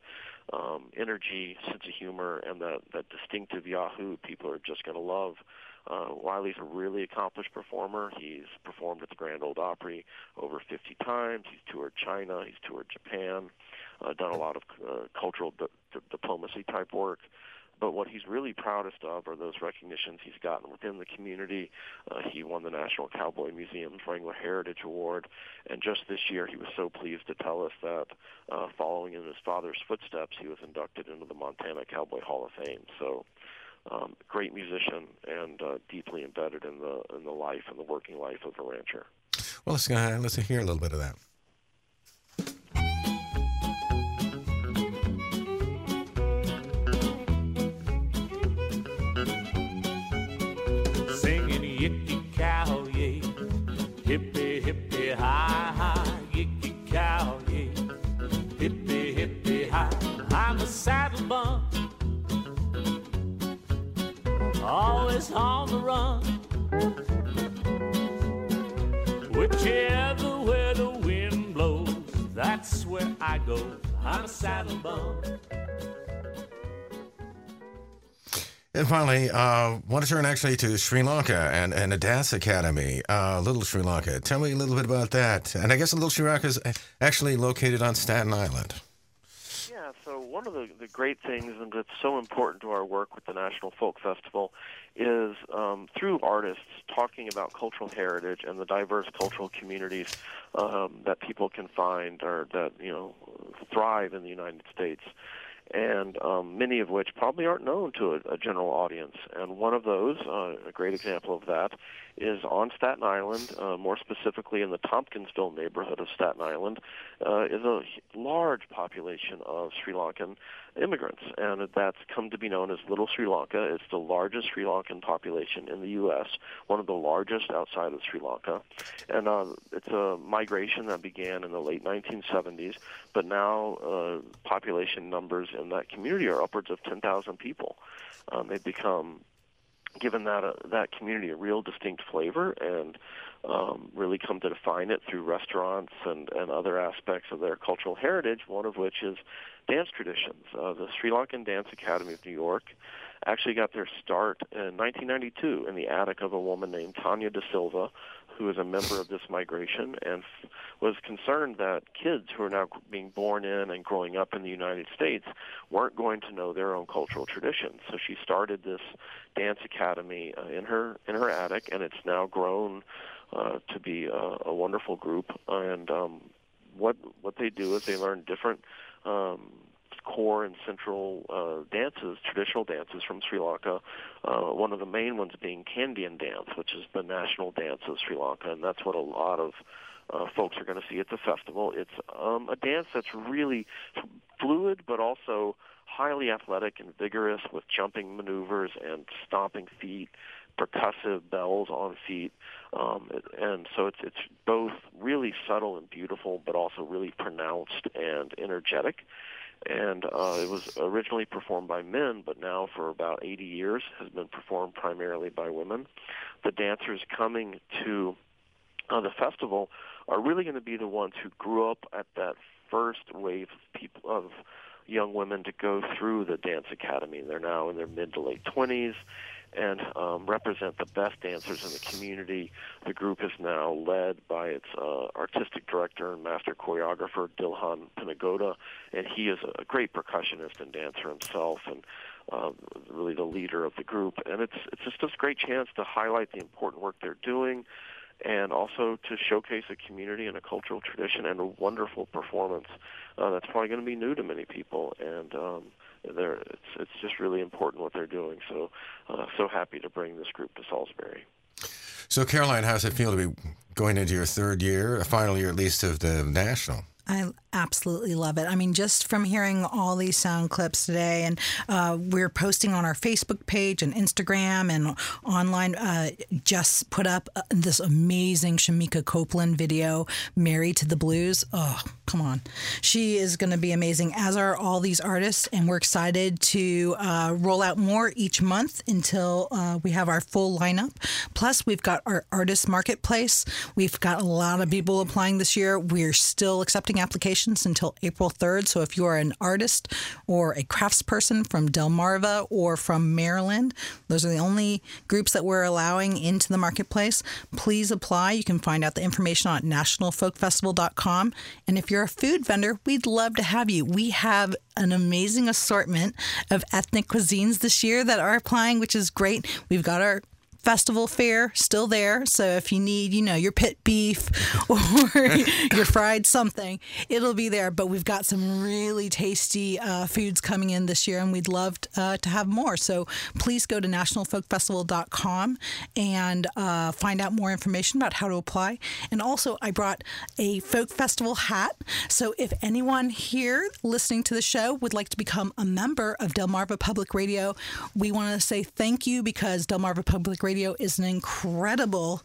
energy, sense of humor, and that distinctive Yahoo people are just going to love. Wiley's a really accomplished performer. He's performed at the Grand Ole Opry over 50 times. He's toured China. He's toured Japan, done a lot of cultural diplomacy type work. But what he's really proudest of are those recognitions he's gotten within the community. He won the National Cowboy Museum's Wrangler Heritage Award. And just this year, he was so pleased to tell us that following in his father's footsteps, he was inducted into the Montana Cowboy Hall of Fame. So great musician and deeply embedded in the life and the working life of a rancher. Well, let's hear a little bit of that. Singing yippee-cow, yay, hippie, hippie, hi, hi, yippee-cow, yay, hippie, hippie, hi. I'm a saddle bum, always on the run, whichever way the wind blows, that's where I go. I'm a saddle bum. And finally, want to turn actually to Sri Lanka and a dance academy, Little Sri Lanka. Tell me a little bit about that. And I guess Little Sri Lanka is actually located on Staten Island. Yeah, so one of the great things and that's so important to our work with the National Folk Festival is through artists talking about cultural heritage and the diverse cultural communities that people can find or that, thrive in the United States. And many of which probably aren't known to a general audience. And one of those, a great example of that, is on Staten Island, more specifically in the Tompkinsville neighborhood of Staten Island, is a large population of Sri Lankan immigrants. And that's come to be known as Little Sri Lanka. It's the largest Sri Lankan population in the U.S., one of the largest outside of Sri Lanka. And it's a migration that began in the late 1970s, but now population numbers in that community are upwards of 10,000 people. They've become, given that community, a real distinct flavor and really come to define it through restaurants and other aspects of their cultural heritage, one of which is dance traditions. The Sri Lankan Dance Academy of New York actually got their start in 1992 in the attic of a woman named Tanya De Silva, who is a member of this migration and was concerned that kids who are now being born in and growing up in the United States weren't going to know their own cultural traditions. So she started this dance academy in her attic, and it's now grown to be a wonderful group. And what they do is they learn different core and central dances, traditional dances from Sri Lanka, one of the main ones being Kandyan dance, which is the national dance of Sri Lanka, and that's what a lot of folks are going to see at the festival. It's a dance that's really fluid, but also highly athletic and vigorous, with jumping maneuvers and stomping feet, percussive bells on feet, and so it's both really subtle and beautiful, but also really pronounced and energetic. And it was originally performed by men, but now for about 80 years has been performed primarily by women. The dancers coming to the festival are really going to be the ones who grew up at that first wave of young women to go through the dance academy. They're now in their mid to late 20s and represent the best dancers in the community. The group is now led by its artistic director and master choreographer, Dilhan Pinagoda, and he is a great percussionist and dancer himself, and really the leader of the group. And it's just a great chance to highlight the important work they're doing, and also to showcase a community and a cultural tradition and a wonderful performance that's probably going to be new to many people. And it's just really important what they're doing. So happy to bring this group to Salisbury. So, Caroline, how does it feel to be going into your third year, a final year at least, of the National? I absolutely love it. I mean, just from hearing all these sound clips today, and we're posting on our Facebook page and Instagram and online, just put up this amazing Shamika Copeland video, Married to the Blues. Oh, come on. She is going to be amazing, as are all these artists, and we're excited to roll out more each month until we have our full lineup. Plus, we've got our artist marketplace. We've got a lot of people applying this year. We're still accepting applications until April 3rd. So if you are an artist or a craftsperson from Delmarva or from Maryland, those are the only groups that we're allowing into the marketplace. Please apply. You can find out the information on nationalfolkfestival.com. And if you're a food vendor, we'd love to have you. We have an amazing assortment of ethnic cuisines this year that are applying, which is great. We've got our festival fare still there, so if you need, your pit beef or your fried something, it'll be there. But we've got some really tasty foods coming in this year, and we'd love to have more. So please go to nationalfolkfestival.com and find out more information about how to apply. And also, I brought a folk festival hat, so if anyone here listening to the show would like to become a member of Delmarva Public Radio, we want to say thank you, because Delmarva Public Radio is an incredible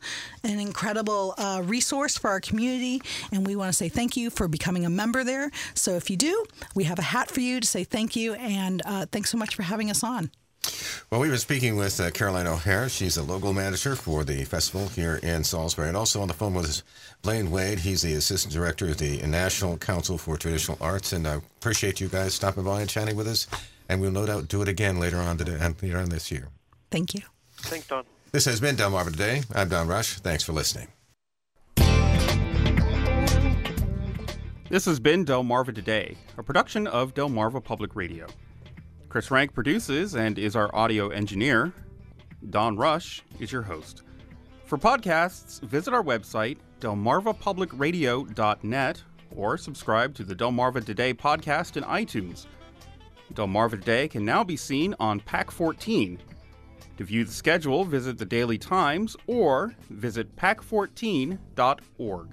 resource for our community, and we want to say thank you for becoming a member there. So if you do, we have a hat for you to say thank you, and thanks so much for having us on. Well, we've been speaking with Caroline O'Hare. She's a local manager for the festival here in Salisbury, and also on the phone with us, Blaine Wade. He's the assistant director of the National Council for Traditional Arts, and I appreciate you guys stopping by and chatting with us, and we'll no doubt do it again later on this year. Thank you. Thanks, Don. This has been Delmarva Today. I'm Don Rush. Thanks for listening. This has been Delmarva Today, a production of Delmarva Public Radio. Chris Rank produces and is our audio engineer. Don Rush is your host. For podcasts, visit our website, delmarvapublicradio.net, or subscribe to the Delmarva Today podcast in iTunes. Delmarva Today can now be seen on PAC 14. To view the schedule, visit the Daily Times or visit pac14.org.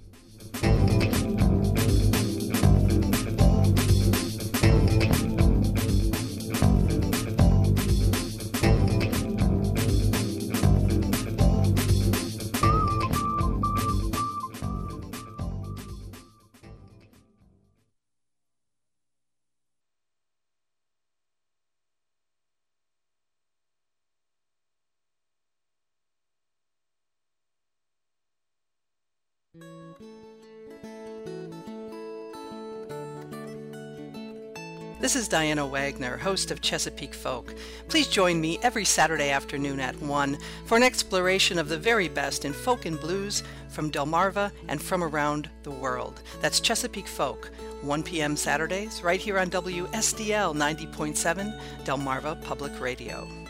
This is Diana Wagner, host of Chesapeake Folk. Please join me every Saturday afternoon at 1 for an exploration of the very best in folk and blues from Delmarva and from around the world. That's Chesapeake Folk, 1 p.m. Saturdays, right here on WSDL 90.7, Delmarva Public Radio.